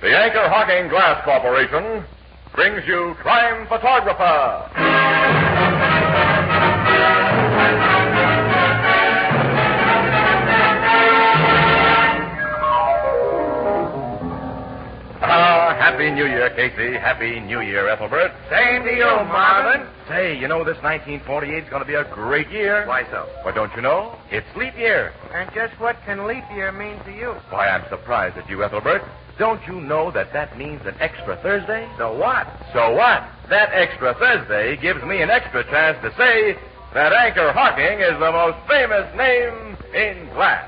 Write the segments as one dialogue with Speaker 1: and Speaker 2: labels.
Speaker 1: The Anchor Hocking Glass Corporation brings you Crime Photographer. Happy New Year, Casey. Happy New Year, Ethelbert.
Speaker 2: Same to you, Marvin.
Speaker 1: Say, you know this 1948 is going to be a great year.
Speaker 2: Why so?
Speaker 1: Well, don't you know? It's leap year.
Speaker 2: And just what can leap year mean to you?
Speaker 1: Why, I'm surprised at you, Ethelbert. Don't you know that means an extra Thursday?
Speaker 2: So what?
Speaker 1: So what? That extra Thursday gives me an extra chance to say that Anchor Hocking is the most famous name in glass.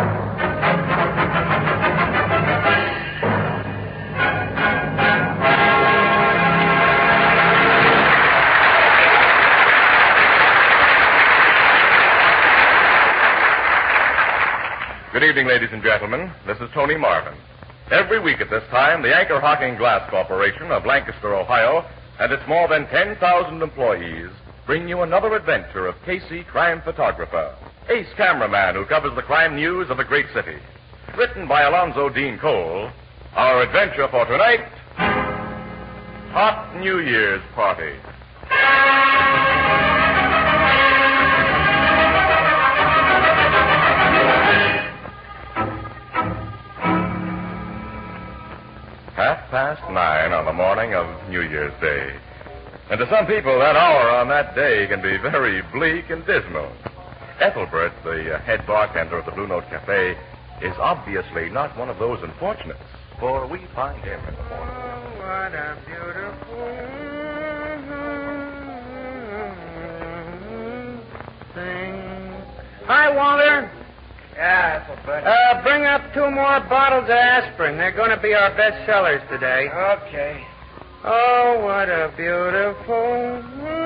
Speaker 1: Good evening, ladies and gentlemen. This is Tony Marvin. Every week at this time, the Anchor Hocking Glass Corporation of Lancaster, Ohio, and its more than 10,000 employees bring you another adventure of Casey, crime photographer, ace cameraman who covers the crime news of a great city. Written by Alonzo Dean Cole, our adventure for tonight, Hot New Year's Party. Past 9 on the morning of New Year's Day. And to some people, that hour on that day can be very bleak and dismal. Ethelbert, the head bartender at the Blue Note Cafe, is obviously not one of those unfortunates, for we find him in the morning.
Speaker 2: Oh, what a beautiful thing. Hi, Walter.
Speaker 3: Yeah, Ethelbert.
Speaker 2: Bring up 2 more bottles of aspirin. They're going to be our best sellers today.
Speaker 3: Okay.
Speaker 2: Oh, what a beautiful...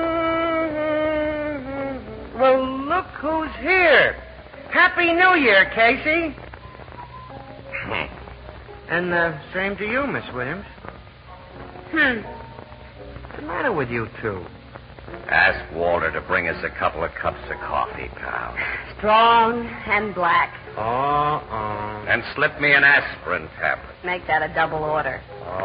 Speaker 2: Well, look who's here. Happy New Year, Casey. And same to you, Miss Williams. What's the matter with you two?
Speaker 3: Ask Walter to bring us a couple of cups of coffee, pal.
Speaker 4: Strong and black.
Speaker 3: And slip me an aspirin tablet.
Speaker 4: Make that a double order.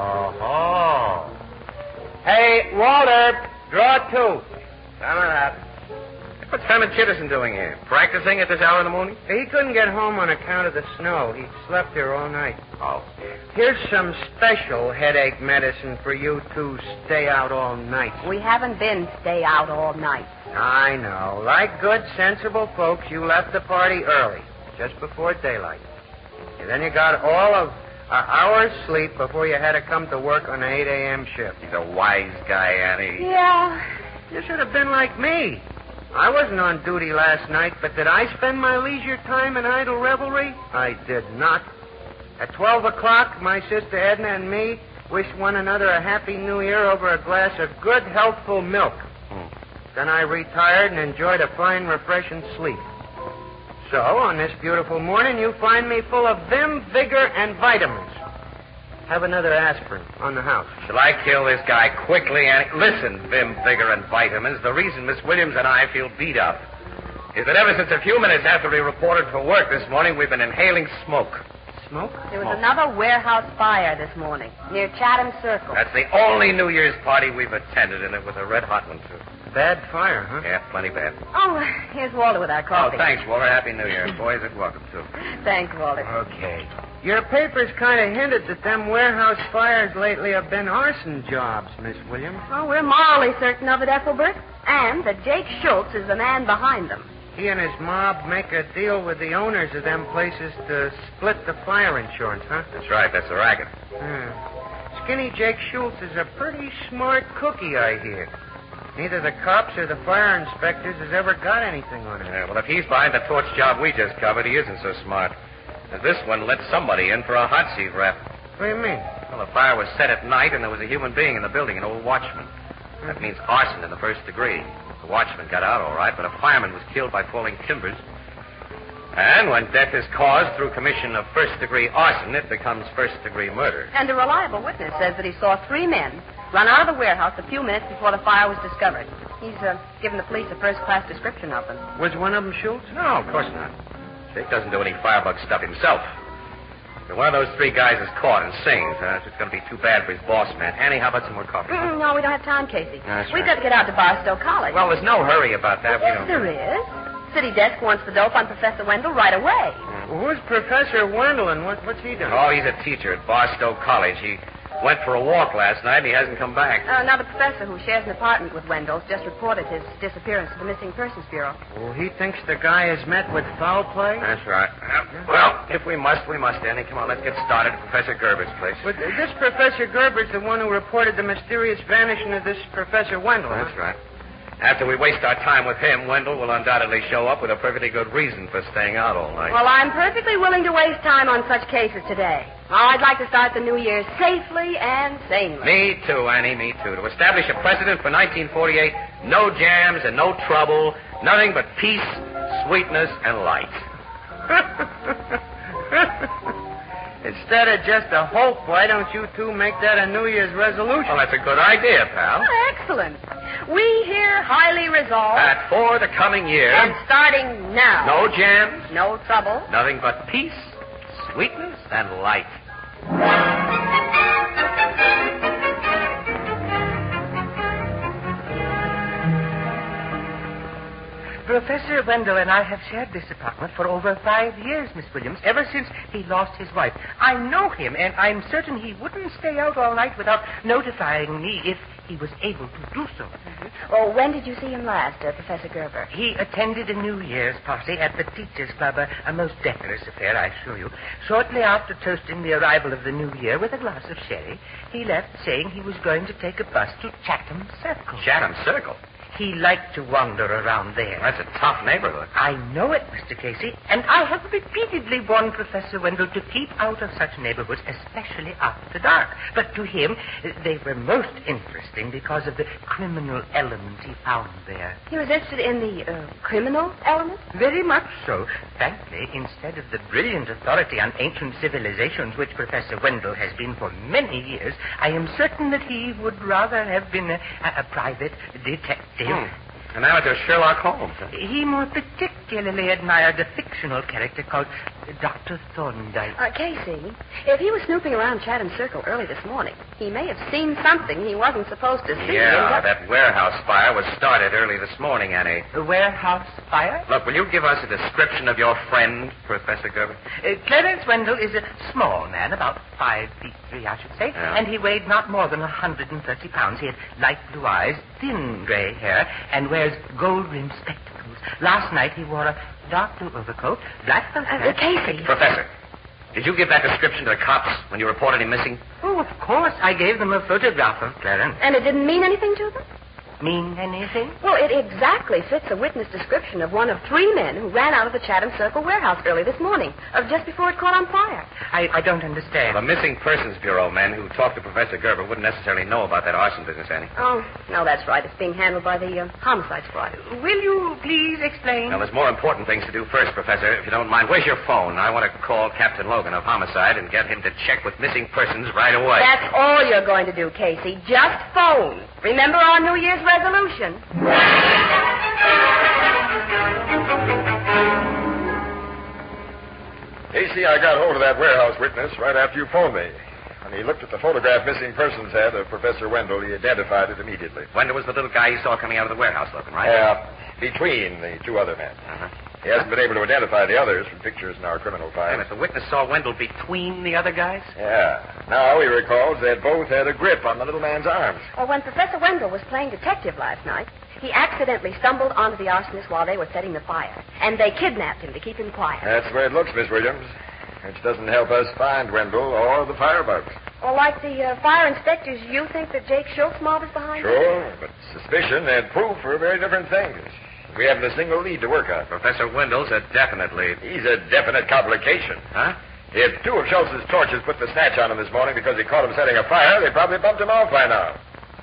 Speaker 2: Oh. Hey, Walter, draw 2.
Speaker 3: Some of that. What's Herman Chitterson doing here? Practicing at this hour in the morning?
Speaker 2: He couldn't get home on account of the snow. He slept here all night.
Speaker 3: Oh.
Speaker 2: Here's some special headache medicine for you to stay out all night.
Speaker 4: We haven't been stay out all night.
Speaker 2: I know. Like good, sensible folks, you left the party early, just before daylight. And then you got all of an hour's sleep before you had to come to work on an 8 a.m. shift.
Speaker 3: He's a wise guy, Annie.
Speaker 4: Yeah.
Speaker 2: You should have been like me. I wasn't on duty last night, but did I spend my leisure time in idle revelry? I did not. At 12 o'clock, my sister Edna and me wished one another a happy new year over a glass of good, healthful milk. Then I retired and enjoyed a fine, refreshing sleep. So, on this beautiful morning, you find me full of vim, vigor, and vitamins. Have another aspirin on the house.
Speaker 3: Shall I kill this guy quickly, Annie? Listen, Vim, vigor, and vitamins. The reason Miss Williams and I feel beat up is that ever since a few minutes after we reported for work this morning, we've been inhaling smoke.
Speaker 2: Smoke?
Speaker 4: There was another warehouse fire this morning near Chatham Circle.
Speaker 3: That's the only New Year's party we've attended, and it was a red-hot one, too.
Speaker 2: Bad fire, huh?
Speaker 3: Yeah, plenty bad.
Speaker 4: Oh, here's Walter with our coffee.
Speaker 3: Oh, thanks, Walter. Happy New Year. Boys, and welcome, too.
Speaker 4: Thanks, Walter.
Speaker 2: Okay. Your papers kind of hinted that them warehouse fires lately have been arson jobs, Miss Williams.
Speaker 4: Oh, we're morally certain of it, Ethelbert. And that Jake Schultz is the man behind them.
Speaker 2: He and his mob make a deal with the owners of them places to split the fire insurance, huh?
Speaker 3: That's right. That's the racket.
Speaker 2: Skinny Jake Schultz is a pretty smart cookie, I hear. Neither the cops or the fire inspectors has ever got anything on him.
Speaker 3: Yeah, well, if he's behind the torch job we just covered, he isn't so smart. This one let somebody in for a hot seat rap.
Speaker 2: What do you mean?
Speaker 3: Well, the fire was set at night, and there was a human being in the building, an old watchman. That means arson in the first degree. The watchman got out all right, but a fireman was killed by falling timbers. And when death is caused through commission of first-degree arson, it becomes first-degree murder.
Speaker 4: And a reliable witness says that he saw 3 men run out of the warehouse a few minutes before the fire was discovered. He's given the police a first-class description of them.
Speaker 2: Was one of them Schultz?
Speaker 3: No, of course not. Jake doesn't do any firebug stuff himself. If one of those three guys is caught and sings, it's going to be too bad for his boss, man. Annie, how about some more coffee?
Speaker 4: No, we don't have time, Casey.
Speaker 3: That's
Speaker 4: We've
Speaker 3: right.
Speaker 4: got to get out to Barstow College.
Speaker 3: Well, there's no hurry about that.
Speaker 4: Yes, there is. City desk wants the dope on Professor Wendell right away.
Speaker 2: Who's Professor Wendell and what's he doing?
Speaker 3: Oh, he's a teacher at Barstow College. He went for a walk last night, and he hasn't come back.
Speaker 4: Now, the professor who shares an apartment with Wendell's just reported his disappearance to the Missing Persons Bureau.
Speaker 2: Oh, he thinks the guy has met with foul play?
Speaker 3: That's right. Well, if we must, we must, Annie. Come on, let's get started at Professor Gerber's place.
Speaker 2: But this Professor Gerber's the one who reported the mysterious vanishing of this Professor Wendell.
Speaker 3: That's right. After we waste our time with him, Wendell will undoubtedly show up with a perfectly good reason for staying out all night.
Speaker 4: Well, I'm perfectly willing to waste time on such cases today. I'd like to start the new year safely and sanely.
Speaker 3: Me too, Annie, me too. To establish a precedent for 1948, no jams and no trouble, nothing but peace, sweetness, and light.
Speaker 2: Instead of just a hope, why don't you two make that a New Year's resolution?
Speaker 3: Well, that's a good idea, pal.
Speaker 4: Excellent. We here highly resolve.
Speaker 3: That for the coming year,
Speaker 4: And starting now.
Speaker 3: no jams,
Speaker 4: No trouble.
Speaker 3: nothing but peace, sweetness, and light.
Speaker 5: Professor Wendell and I have shared this apartment for over 5 years, Miss Williams, ever since he lost his wife. I know him, and I'm certain he wouldn't stay out all night without notifying me if he was able to do so.
Speaker 4: Oh, when did you see him last, Professor Gerber?
Speaker 5: He attended a New Year's party at the Teachers' Club, a most decorous affair, I assure you. Shortly after toasting the arrival of the New Year with a glass of sherry, he left saying he was going to take a bus to Chatham Circle.
Speaker 3: Chatham Circle.
Speaker 5: He liked to wander around there.
Speaker 3: That's a tough neighborhood.
Speaker 5: I know it, Mr. Casey, and I have repeatedly warned Professor Wendell to keep out of such neighborhoods, especially after dark. But to him, they were most interesting because of the criminal element he found there.
Speaker 4: He was interested in the criminal element?
Speaker 5: Very much so. Frankly, instead of the brilliant authority on ancient civilizations which Professor Wendell has been for many years, I am certain that he would rather have been a private detective.
Speaker 3: An amateur Sherlock Holmes. Huh?
Speaker 5: He more particularly admired a fictional character called Dr. Thorndyke.
Speaker 4: Casey, if he was snooping around Chatham Circle early this morning, he may have seen something he wasn't supposed to see.
Speaker 3: Yeah, that warehouse fire was started early this morning, Annie.
Speaker 5: The warehouse fire?
Speaker 3: Look, will you give us a description of your friend, Professor Gerber?
Speaker 5: Clarence Wendell is a small man, about 5'3", I should say,
Speaker 3: Yeah.
Speaker 5: and he weighed not more than 130 pounds. He had light blue eyes, thin gray hair, and wears gold-rimmed spectacles. Last night he wore a dark blue overcoat, black felt hat.
Speaker 4: Casey.
Speaker 3: Professor, did you give that description to the cops when you reported him missing?
Speaker 5: Oh, of course. I gave them a photograph of Clarence.
Speaker 4: And it didn't mean anything to them?
Speaker 5: Mean anything?
Speaker 4: Well, it exactly fits a witness description of one of 3 men who ran out of the Chatham Circle warehouse early this morning, just before it caught on fire.
Speaker 5: I don't understand.
Speaker 3: The Missing Persons Bureau men who talked to Professor Gerber wouldn't necessarily know about that arson business, Annie.
Speaker 4: Oh, no, that's right. It's being handled by the homicide squad.
Speaker 5: Will you please explain?
Speaker 3: Now, there's more important things to do first, Professor, if you don't mind. Where's your phone? I want to call Captain Logan of Homicide and get him to check with missing persons right away.
Speaker 4: That's all you're going to do, Casey. Just phone. Remember our New Year's resolution.
Speaker 1: Casey, I got hold of that warehouse witness right after you phoned me. When he looked at the photograph Missing Persons had of Professor Wendell, he identified it immediately.
Speaker 3: Wendell was the little guy you saw coming out of the warehouse looking, right?
Speaker 1: Yeah, between the 2 other men.
Speaker 3: Uh-huh.
Speaker 1: He hasn't been able to identify the others from pictures in our criminal
Speaker 3: Wait a
Speaker 1: files.
Speaker 3: minute, the witness saw Wendell between the other guys?
Speaker 1: Yeah. Now he recalls that both had a grip on the little man's arms.
Speaker 4: Well, when Professor Wendell was playing detective last night, he accidentally stumbled onto the arsonists while they were setting the fire. And they kidnapped him to keep him quiet.
Speaker 1: That's the way it looks, Miss Williams. Which doesn't help us find Wendell or the firebugs.
Speaker 4: Well, like the fire inspectors, you think that Jake Schultz mob is behind it?
Speaker 1: Sure, but suspicion and proof are very different things. We haven't a single lead to work on.
Speaker 3: Professor Wendell's a definite lead.
Speaker 1: He's a definite complication.
Speaker 3: Huh?
Speaker 1: If 2 of Schultz's torches put the snatch on him this morning because he caught him setting a fire, they probably bumped him off by now.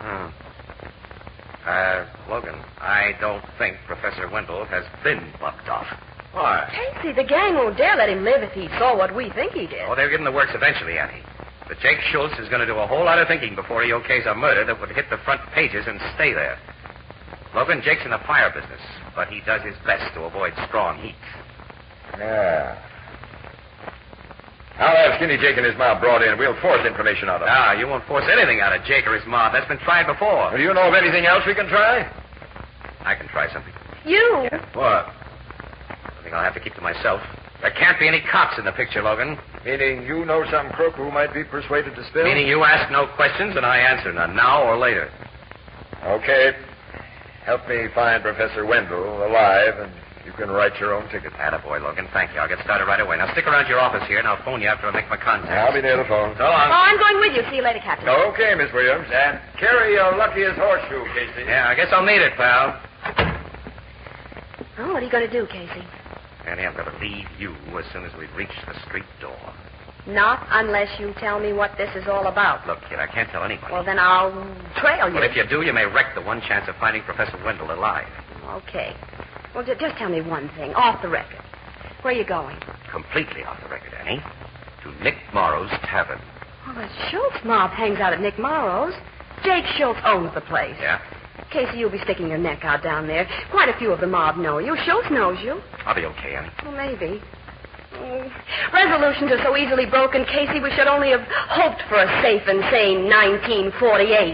Speaker 3: Logan, I don't think Professor Wendell has been bumped off.
Speaker 1: Why?
Speaker 4: Casey, the gang won't dare let him live if he saw what we think he did.
Speaker 3: Oh, they'll give him the works eventually, Annie. But Jake Schultz is going to do a whole lot of thinking before he okays a murder that would hit the front pages and stay there. Logan, Jake's in the fire business, but he does his best to avoid strong heat.
Speaker 1: Yeah.
Speaker 6: I'll have Skinny Jake and his mob brought in. We'll force information out of them.
Speaker 3: Ah, you won't force anything out of Jake or his mob. That's been tried before.
Speaker 6: Do you know of anything else we can try?
Speaker 3: I can try something.
Speaker 4: You?
Speaker 6: What?
Speaker 3: I think I'll have to keep to myself. There can't be any cops in the picture, Logan.
Speaker 6: Meaning you know some crook who might be persuaded to spill?
Speaker 3: Meaning you ask no questions and I answer none, now or later.
Speaker 6: Okay. Help me find Professor Wendell alive, and you can write your own ticket.
Speaker 3: Attaboy, Logan. Thank you. I'll get started right away. Now stick around your office here, and I'll phone you after I make my contact.
Speaker 6: I'll be near the phone.
Speaker 3: So
Speaker 4: Oh,
Speaker 3: long.
Speaker 4: I'm going with you. See you later, Captain.
Speaker 6: Okay, Miss Williams. And carry your luckiest horseshoe, Casey.
Speaker 3: Yeah, I guess I'll need it, pal.
Speaker 4: Oh, what are you going to do, Casey?
Speaker 3: Annie, I'm going to leave you as soon as we reach the street door.
Speaker 4: Not unless you tell me what this is all about.
Speaker 3: Look, kid, I can't tell anybody.
Speaker 4: Well, then I'll trail you.
Speaker 3: But if you do, you may wreck the one chance of finding Professor Wendell alive.
Speaker 4: Okay. Well, just tell me one thing, off the record. Where are you going?
Speaker 3: Completely off the record, Annie. To Nick Morrow's Tavern.
Speaker 4: Well, the Schultz mob hangs out at Nick Morrow's. Jake Schultz owns the place.
Speaker 3: Yeah?
Speaker 4: Casey, you'll be sticking your neck out down there. Quite a few of the mob know you. Schultz knows you.
Speaker 3: I'll be okay, Annie.
Speaker 4: Well, maybe. Resolutions are so easily broken, Casey, we should only have hoped for a safe and sane 1948.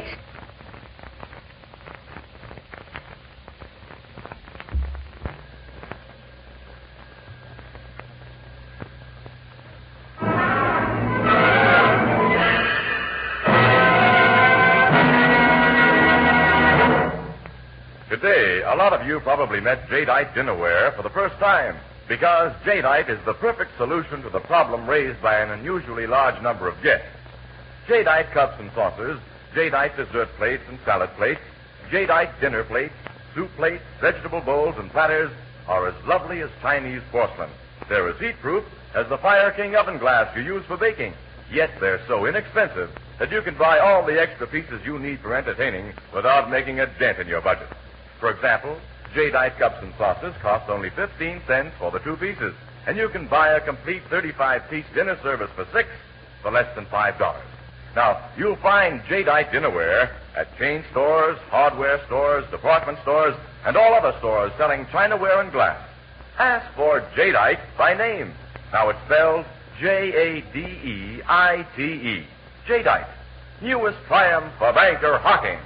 Speaker 1: Today, a lot of you probably met Jadeite dinnerware for the first time, because Jadeite is the perfect solution to the problem raised by an unusually large number of guests. Jadeite cups and saucers, Jadeite dessert plates and salad plates, Jadeite dinner plates, soup plates, vegetable bowls, and platters are as lovely as Chinese porcelain. They're as heat-proof as the Fire King oven glass you use for baking. Yet they're so inexpensive that you can buy all the extra pieces you need for entertaining without making a dent in your budget. For example, Jadeite cups and saucers cost only 15 cents for the 2 pieces, and you can buy a complete 35-piece dinner service for 6 for less than $5. Now, you'll find Jadeite dinnerware at chain stores, hardware stores, department stores, and all other stores selling chinaware and glass. Ask for Jadeite by name. Now it's spelled Jadeite. Jadeite. Newest triumph of Anchor Hocking.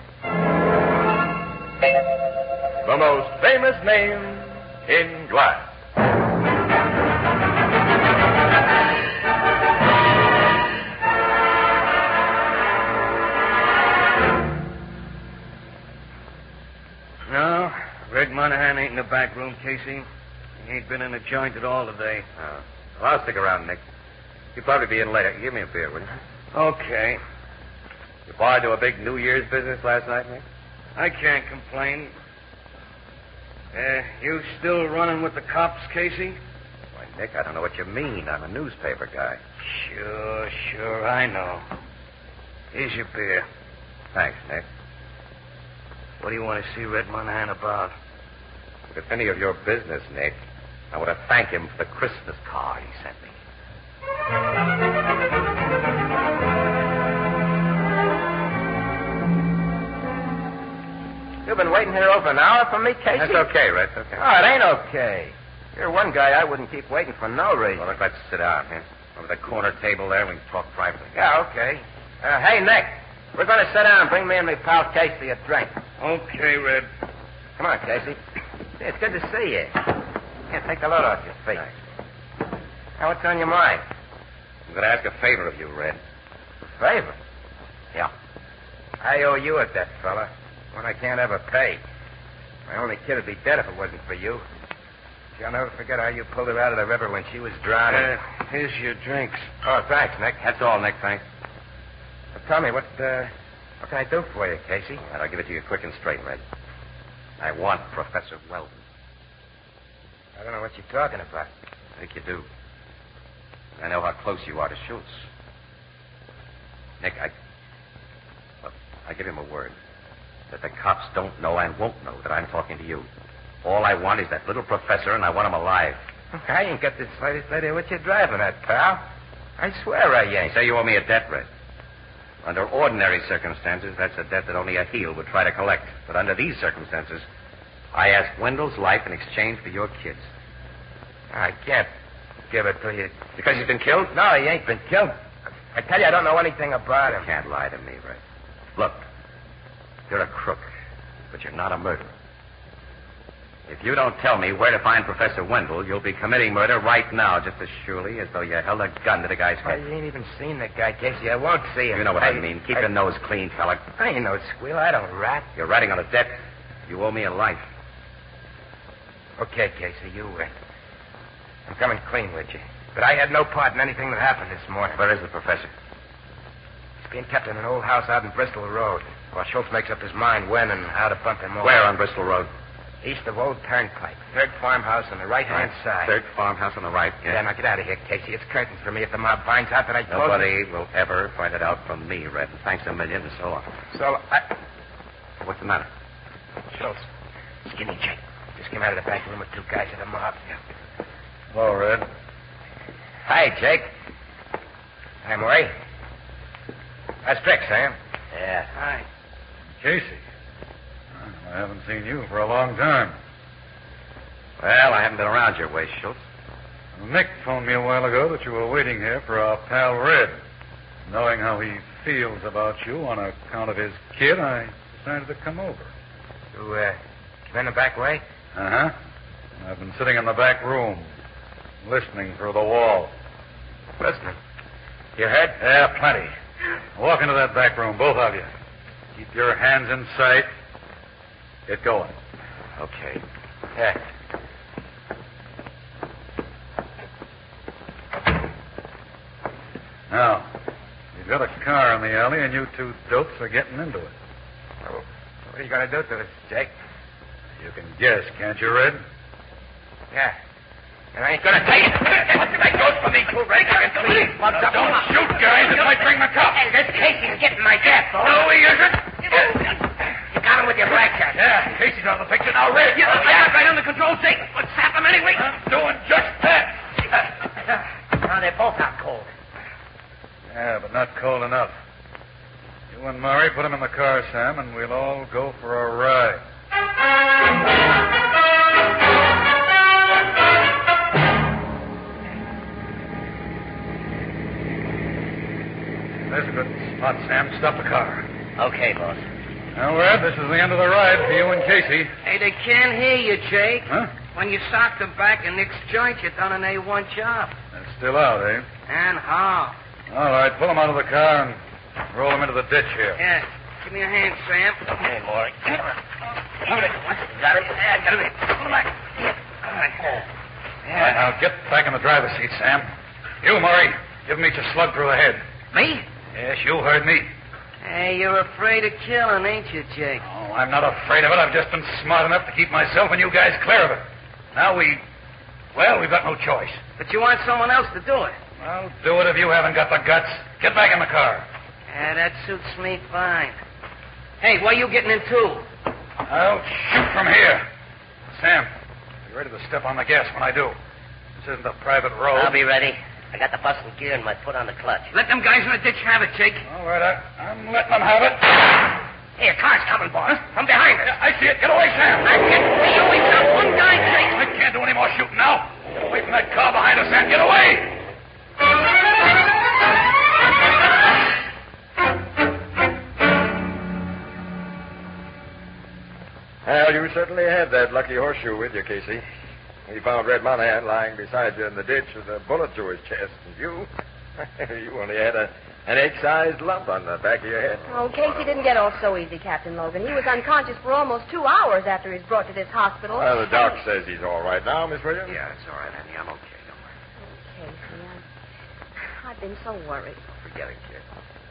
Speaker 1: The most famous name in glass.
Speaker 2: No, Red Monahan ain't in the back room, Casey. He ain't been in the joint at all today.
Speaker 3: Well, I'll stick around, Nick. You'll probably be in later. Give me a beer, will you?
Speaker 2: Okay.
Speaker 3: You bar do a big New Year's business last night, Nick?
Speaker 2: I can't complain. You still running with the cops, Casey?
Speaker 3: Why, Nick, I don't know what you mean. I'm a newspaper guy.
Speaker 2: Sure, I know. Here's your beer.
Speaker 3: Thanks, Nick.
Speaker 2: What do you want to see Red Monahan about?
Speaker 3: If it's any of your business, Nick, I want to thank him for the Christmas card he sent me.
Speaker 5: You've been waiting here over an hour for me, Casey?
Speaker 3: That's okay, Red. It's okay.
Speaker 5: Oh, it ain't okay. You're one guy I wouldn't keep waiting for no reason.
Speaker 3: Well, look, let's sit down here. Over the corner table there, we can talk privately.
Speaker 5: Yeah, okay. Hey, Nick, we're going to sit down and bring me and my pal Casey a drink.
Speaker 2: Okay, Red.
Speaker 5: Come on, Casey. It's good to see you. Here, take the load off your feet.
Speaker 3: Thanks.
Speaker 5: Now, what's on your mind?
Speaker 3: I'm going to ask a favor of you, Red.
Speaker 5: Favor?
Speaker 3: Yeah.
Speaker 5: I owe you a debt, fella. One I can't ever pay. My only kid would be dead if it wasn't for you. I'll never forget how you pulled her out of the river when she was drowning.
Speaker 2: Here's your drinks.
Speaker 5: Oh, thanks, Nick.
Speaker 3: That's all, Nick. Thanks.
Speaker 5: Well, tell me, what can I do for you, Casey?
Speaker 3: And I'll give it to you quick and straight, Red. I want Professor Weldon.
Speaker 5: I don't know what you're talking about.
Speaker 3: I think you do. I know how close you are to Schultz. Nick, I give him a word that the cops don't know and won't know that I'm talking to you. All I want is that little professor, and I want him alive.
Speaker 5: I ain't got the slightest idea what you're driving at, pal. I swear I ain't.
Speaker 3: You say you owe me a debt, Red. Under ordinary circumstances, that's a debt that only a heel would try to collect. But under these circumstances, I ask Wendell's life in exchange for your kids.
Speaker 5: I can't
Speaker 2: give it to you.
Speaker 3: Because he's been killed?
Speaker 2: No, he ain't been killed. I tell you, I don't know anything about
Speaker 3: You
Speaker 2: him.
Speaker 3: can't lie to me, Red. Look, you're a crook, but you're not a murderer. If you don't tell me where to find Professor Wendell, you'll be committing murder right now, just as surely as though you held a gun to the guy's
Speaker 2: I
Speaker 3: head.
Speaker 2: ain't even seen the guy, Casey. I won't see him.
Speaker 3: You know what I mean. Keep your nose clean, fella.
Speaker 2: I ain't no squeal. I don't rat.
Speaker 3: You're writing on a debt. You owe me a life.
Speaker 2: Okay, Casey, you win. I'm coming clean with you. But I had no part in anything that happened this morning.
Speaker 3: Where is the professor?
Speaker 2: He's being kept in an old house out in Bristol Road. While Schultz makes up his mind when and how to bump him over.
Speaker 3: Where on Bristol Road?
Speaker 2: East of Old Turnpike. Third farmhouse on the right-hand side.
Speaker 3: Third farmhouse on the right.
Speaker 2: Yeah, now get out of here, Casey. It's curtains for me if the mob finds out that I told
Speaker 3: Nobody will ever find it out from me, Red. Thanks a million and so on.
Speaker 2: So,
Speaker 3: What's the matter?
Speaker 2: Schultz, Skinny Jake. Just came out of the back room with two guys of the mob.
Speaker 6: Hello, Red.
Speaker 2: Hi, Jake. Hi, Maury. That's Trick, Sam.
Speaker 3: Yeah.
Speaker 2: Hi.
Speaker 7: Casey. I haven't seen you for a long time.
Speaker 3: Well, I haven't been around your way, Schultz.
Speaker 7: Nick phoned me a while ago that you were waiting here for our pal Red. Knowing how he feels about you on account of his kid, I decided to come over.
Speaker 2: You, came in the back way?
Speaker 7: Uh-huh. I've been sitting in the back room, listening through the wall.
Speaker 2: Listening. You heard?
Speaker 7: Yeah, plenty. Walk into that back room, both of you. Keep your hands in sight. Get going.
Speaker 3: Okay.
Speaker 2: Yeah.
Speaker 7: Now, you've got a car in the alley, and you two dopes are getting into it.
Speaker 2: Well, what are you going to do to us, Jake?
Speaker 7: You can guess, can't you, Red?
Speaker 2: Yeah. And I ain't going to tell you. That goes for me, too, Red.
Speaker 7: Don't shoot, guys. It might bring the cops.
Speaker 2: Hey, this Casey's getting my gas, though.
Speaker 7: No, he isn't.
Speaker 2: You got him with your black cat.
Speaker 7: Yeah, Casey's on the picture now, Red.
Speaker 2: Yeah, I got right under control, Jake. Let's zap him anyway.
Speaker 7: I'm doing just that.
Speaker 2: Now, they're both out cold.
Speaker 7: Yeah, but not cold enough. You and Murray put him in the car, Sam, and we'll all go for a ride. There's a good spot, Sam. Stop the car.
Speaker 2: Okay, boss.
Speaker 7: Now, Red, this is the end of the ride for you and Casey.
Speaker 2: Hey, they can't hear you, Jake.
Speaker 7: Huh?
Speaker 2: When you socked them back in Nick's joint, you done an A1 job.
Speaker 7: They're still out, eh?
Speaker 2: And how?
Speaker 7: All right, pull them out of the car and roll them into the ditch here.
Speaker 2: Yeah. Give me a hand, Sam.
Speaker 3: Hey, Maury.
Speaker 2: Got him? Yeah, got him. Pull him back. All right.
Speaker 7: All right, now get back in the driver's seat, Sam. You, Murray, give me a slug through the head.
Speaker 2: Me?
Speaker 7: Yes, you heard me.
Speaker 2: Hey, you're afraid of killing, ain't you, Jake?
Speaker 7: Oh, I'm not afraid of it. I've just been smart enough to keep myself and you guys clear of it. Now we've got no choice.
Speaker 2: But you want someone else to do it.
Speaker 7: I'll do it if you haven't got the guts. Get back in the car.
Speaker 2: Yeah, that suits me fine. Hey, where you getting into?
Speaker 7: I'll shoot from here. Sam, be ready to step on the gas when I do. This isn't a private road.
Speaker 8: I'll be ready. I got the bus in gear and my foot on the clutch.
Speaker 2: Let them guys in the ditch have it, Jake.
Speaker 7: All right, I'm letting them have it.
Speaker 2: Hey, a car's coming, boss. From behind us.
Speaker 7: I see it. Get away, Sam.
Speaker 2: I can't show we've got one guy, Jake.
Speaker 7: I can't do any more shooting now. Get away from that car behind us, Sam. Get away.
Speaker 6: Well, you certainly had that lucky horseshoe with you, Casey. We found Red Monahan lying beside you in the ditch with a bullet through his chest. And you only had an egg-sized lump on the back of your head.
Speaker 4: Oh, Casey didn't get off so easy, Captain Logan. He was unconscious for almost 2 hours after he was brought to this hospital.
Speaker 6: Well, the doc says he's all right now, Miss Williams.
Speaker 3: Yeah, it's all right, honey. I'm okay. Don't worry.
Speaker 4: Casey, I've been so worried.
Speaker 3: Forget it, kid.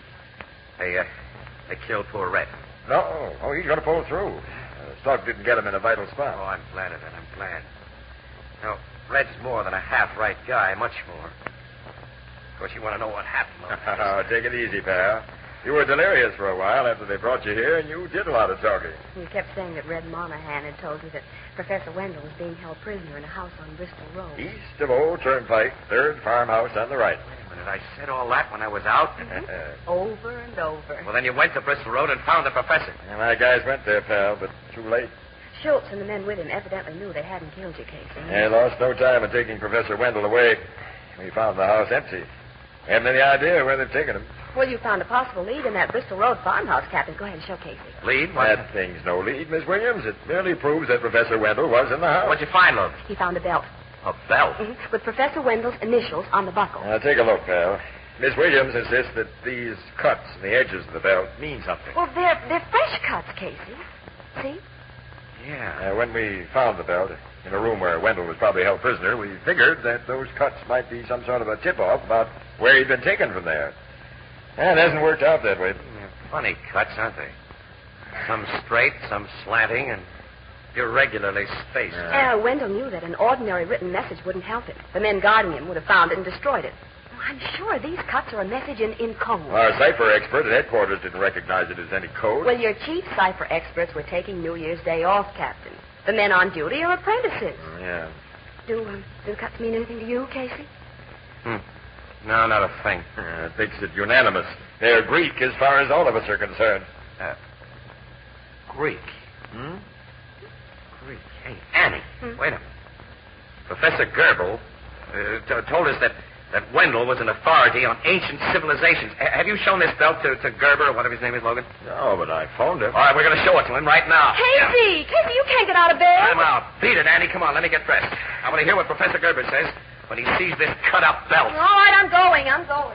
Speaker 3: They killed poor Red.
Speaker 6: No. Oh, he's going to pull through. Slug didn't get him in a vital spot.
Speaker 3: Oh, I'm glad of it. I'm glad. Now, Red's more than a half-right guy, much more. Of course, you want to know what happened.
Speaker 6: Take it easy, pal. You were delirious for a while after they brought you here, and you did a lot of talking.
Speaker 4: You kept saying that Red Monahan had told you that Professor Wendell was being held prisoner in a house on Bristol Road.
Speaker 6: East of Old Turnpike, third farmhouse on the right.
Speaker 3: Wait a minute. I said all that when I was out?
Speaker 4: Over and over.
Speaker 3: Well, then you went to Bristol Road and found the professor.
Speaker 6: Yeah, my guys went there, pal, but too late.
Speaker 4: Schultz and the men with him evidently knew they hadn't killed you, Casey.
Speaker 6: They lost no time in taking Professor Wendell away. We found the house empty. We haven't any idea where they've taken him.
Speaker 4: Well, you found a possible lead in that Bristol Road farmhouse, Captain. Go ahead and show Casey.
Speaker 3: Lead?
Speaker 6: That thing's no lead, Miss Williams. It merely proves that Professor Wendell was in the house.
Speaker 3: What'd you find, Logan?
Speaker 4: He found a belt.
Speaker 3: A belt?
Speaker 4: With Professor Wendell's initials on the buckle.
Speaker 6: Now, take a look, pal. Miss Williams insists that these cuts in the edges of the belt mean something.
Speaker 4: Well, they're fresh cuts, Casey. See?
Speaker 3: Yeah.
Speaker 6: When we found the belt in a room where Wendell was probably held prisoner, we figured that those cuts might be some sort of a tip-off about where he'd been taken from there. And it hasn't worked out that way.
Speaker 3: Funny cuts, aren't they? Some straight, some slanting, and irregularly spaced.
Speaker 4: Wendell knew that an ordinary written message wouldn't help him. The men guarding him would have found it and destroyed it. Well, I'm sure these cuts are a message in code.
Speaker 6: Our cipher expert at headquarters didn't recognize it as any code.
Speaker 4: Well, your chief cipher experts were taking New Year's Day off, Captain. The men on duty are apprentices.
Speaker 6: Yeah.
Speaker 4: Do the cuts mean anything to you, Casey?
Speaker 3: No, not a thing.
Speaker 6: It makes it unanimous. They're Greek as far as all of us are concerned.
Speaker 3: Greek? Greek. Hey, Annie, wait a minute. Professor Goebel told us that Wendell was an authority on ancient civilizations. Have you shown this belt to Gerber, or whatever his name is, Logan?
Speaker 6: No, but I phoned him.
Speaker 3: All right, we're going to show it to him right now.
Speaker 4: Casey! Casey, you can't get out of bed.
Speaker 3: I'm out. Beat it, Annie. Come on, let me get dressed. I want to hear what Professor Gerber says when he sees this cut-up belt.
Speaker 4: All right, I'm going.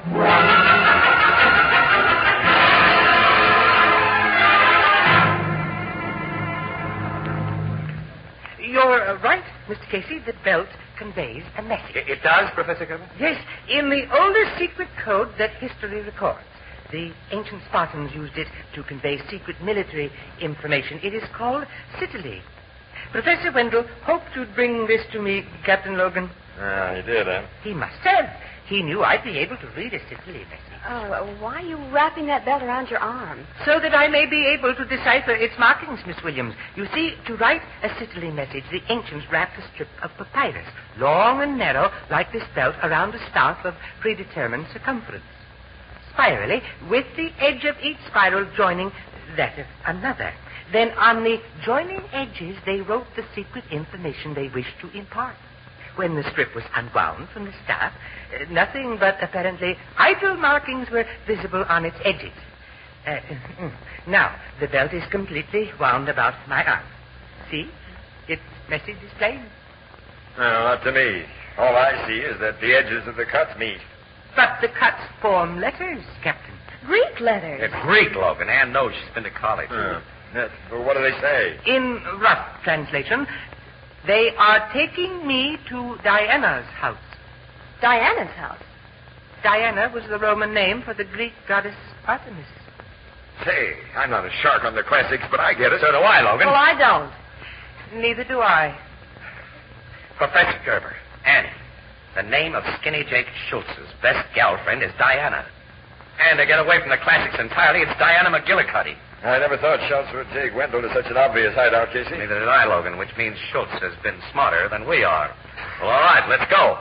Speaker 5: You're right, Mr. Casey. The belt conveys a message.
Speaker 3: It does, Professor Gerber?
Speaker 5: Yes, in the oldest secret code that history records. The ancient Spartans used it to convey secret military information. It is called Citily. Professor Wendell hoped you'd bring this to me, Captain Logan.
Speaker 6: He did, huh?
Speaker 5: He must have. He knew I'd be able to read a Citily message.
Speaker 4: Oh, why are you wrapping that belt around your arm?
Speaker 5: So that I may be able to decipher its markings, Miss Williams. You see, to write a Citily message, the ancients wrapped a strip of papyrus, long and narrow, like this belt, around a staff of predetermined circumference. Spirally, with the edge of each spiral joining that of another. Then on the joining edges, they wrote the secret information they wished to impart. When the strip was unwound from the staff, nothing but apparently idle markings were visible on its edges. Now, the belt is completely wound about my arm. See? Its message is plain.
Speaker 6: No, not to me. All I see is that the edges of the cuts meet.
Speaker 5: But the cuts form letters, Captain.
Speaker 4: Greek letters.
Speaker 3: It's Greek, Logan. Ann knows she's been to college.
Speaker 6: Well, what do they say?
Speaker 5: In rough translation, they are taking me to Diana's house.
Speaker 4: Diana's house?
Speaker 5: Diana was the Roman name for the Greek goddess Artemis.
Speaker 6: Say, I'm not a shark on the classics, but I get it. So do I, Logan.
Speaker 4: Well, I don't.
Speaker 5: Neither do I.
Speaker 3: Professor Gerber, Annie, the name of Skinny Jake Schultz's best girlfriend is Diana. And to get away from the classics entirely, it's Diana McGillicuddy.
Speaker 6: I never thought Schultz would take Wendell to such an obvious hideout, Casey.
Speaker 3: Neither did I, Logan, which means Schultz has been smarter than we are. Well, all right, let's go.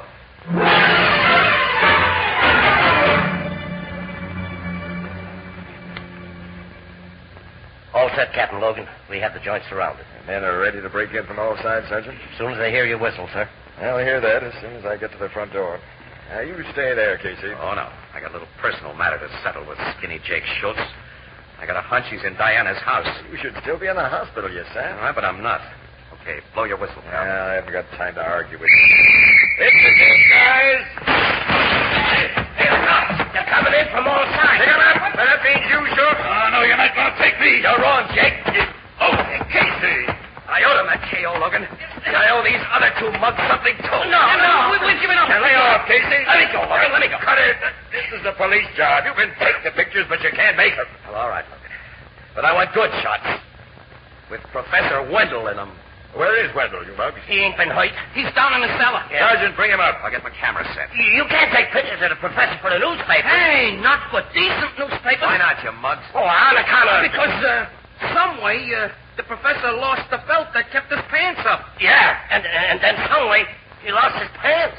Speaker 8: All set, Captain Logan. We have the joint surrounded.
Speaker 6: The men are ready to break in from all sides, Sergeant?
Speaker 8: As soon as they hear your whistle, sir.
Speaker 6: I'll hear that as soon as I get to the front door. You stay there, Casey.
Speaker 3: Oh, no. I got a little personal matter to settle with Skinny Jake Schultz. I got a hunch he's in Diana's house.
Speaker 6: You should still be in the hospital, you Sam.
Speaker 3: All right, but I'm not. Okay, blow your whistle, pal.
Speaker 6: I haven't got time to argue with you.
Speaker 8: It's the gate, guys! Hey, they're coming in from all sides.
Speaker 6: Pick 'em up! That means you, Schultz.
Speaker 8: Oh, no, you're not going to take me. You're wrong, Jake. Oh, Casey.
Speaker 3: I owed him that KO, Logan. I owe these other two mugs something, too.
Speaker 8: No. We've given up.
Speaker 6: Lay off, Casey.
Speaker 3: Let me go, Logan. Let me go.
Speaker 6: Cut it. This is a police job. You can take the pictures, but you can't make them.
Speaker 3: Well, all right, Logan. But I want good shots. With Professor Wendell in them.
Speaker 6: Where is Wendell, you mugs?
Speaker 8: He ain't been hurt. He's down in the cellar.
Speaker 6: Sergeant, bring him up.
Speaker 3: I'll get my camera set.
Speaker 8: You can't take pictures of the professor for the newspaper. Hey, not for decent newspapers.
Speaker 3: Why not, you mugs?
Speaker 8: Oh, on account of...
Speaker 2: Because, some way, the professor lost the belt that kept his pants up.
Speaker 8: Yeah, and then suddenly he lost his pants.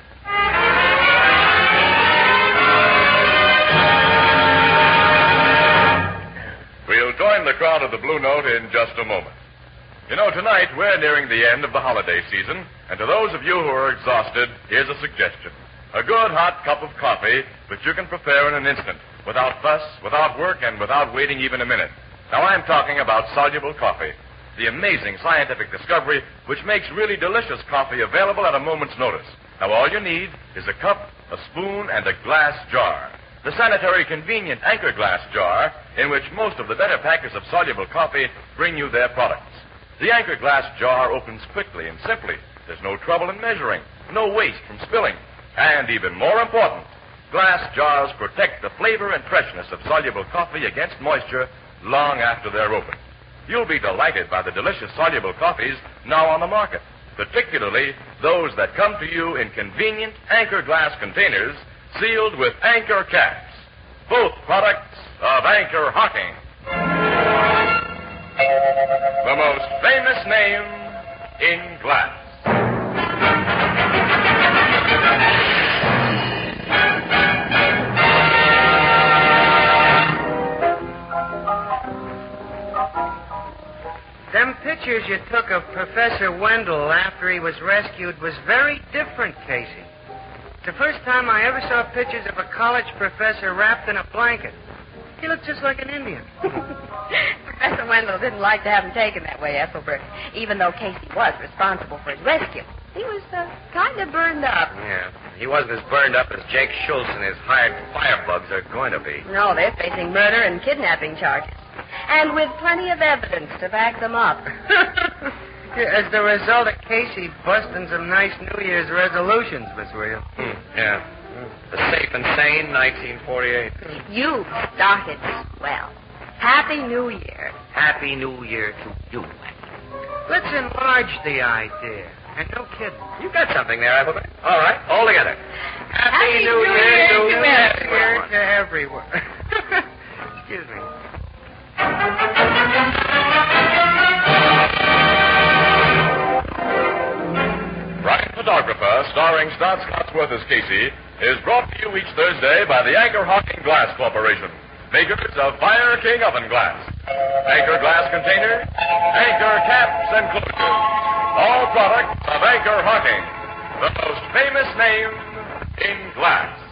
Speaker 1: We'll join the crowd of the Blue Note in just a moment. You know, tonight we're nearing the end of the holiday season, and to those of you who are exhausted, here's a suggestion. A good hot cup of coffee which you can prepare in an instant, without fuss, without work, and without waiting even a minute. Now, I'm talking about soluble coffee, the amazing scientific discovery which makes really delicious coffee available at a moment's notice. Now, all you need is a cup, a spoon, and a glass jar. The sanitary, convenient Anchor glass jar in which most of the better packers of soluble coffee bring you their products. The Anchor glass jar opens quickly and simply. There's no trouble in measuring, no waste from spilling. And even more important, glass jars protect the flavor and freshness of soluble coffee against moisture long after they're opened. You'll be delighted by the delicious soluble coffees now on the market, particularly those that come to you in convenient Anchor glass containers sealed with Anchor caps. Both products of Anchor Hocking. The most famous name in glass.
Speaker 2: Them pictures you took of Professor Wendell after he was rescued was very different, Casey. The first time I ever saw pictures of a college professor wrapped in a blanket. He looked just like an Indian.
Speaker 4: Professor Wendell didn't like to have him taken that way, Ethelbert, even though Casey was responsible for his rescue. He was kind of burned up.
Speaker 3: Yeah, he wasn't as burned up as Jake Schultz and his hired firebugs are going to be.
Speaker 4: No, they're facing murder and kidnapping charges. And with plenty of evidence to back them up.
Speaker 2: As the result of Casey busting some nice New Year's resolutions, Miss Williams.
Speaker 3: Yeah. The Safe and Sane, 1948.
Speaker 4: You started swell. Happy New Year.
Speaker 3: Happy New Year to you, Wacky.
Speaker 2: Let's enlarge the idea. And no kidding.
Speaker 3: You got something there, Ethelbert. All right, all together.
Speaker 4: Happy New Year to
Speaker 2: everyone. To everyone. Excuse me.
Speaker 1: Brian Photographer, starring Stott Cotsworth as Casey, is brought to you each Thursday by the Anchor Hocking Glass Corporation, makers of Fire King Oven Glass, Anchor Glass Containers, Anchor Caps and Closures. All products of Anchor Hocking, the most famous name in glass.